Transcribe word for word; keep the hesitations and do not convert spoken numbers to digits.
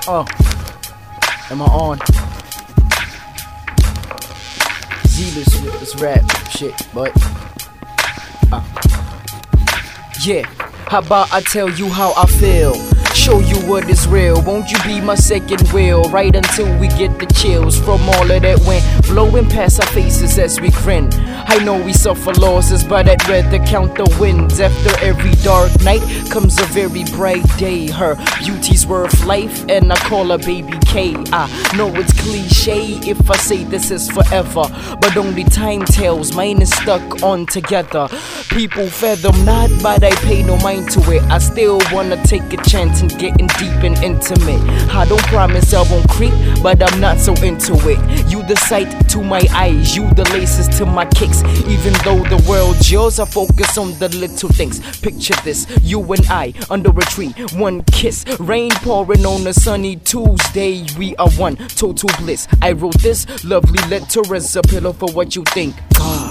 Oh, am I on? Z-less with this rap shit, but uh. Yeah, how about I tell you how I feel? Show you what is real. Won't you be my second wheel? Right until we get the chills from all of that wind blowing past our faces as we grin. I know we suffer losses, but I'd rather count the wins. After every dark night comes a very bright day. Her beauty's worth life, and I call her Baby K. I know it's cliche if I say this is forever, but only time tells. Mine is stuck on together. People fathom not, but I pay no mind to it. I still wanna take a chance and getting deep and intimate. I don't promise I won't creep, but I'm not so into it. You the sight to my eyes, you the laces to my kicks. Even though the world's yours, I focus on the little things. Picture this, you and I under a tree, one kiss, rain pouring on a sunny Tuesday. We are one, total bliss. I wrote this lovely letter as a pillow for what you think. God.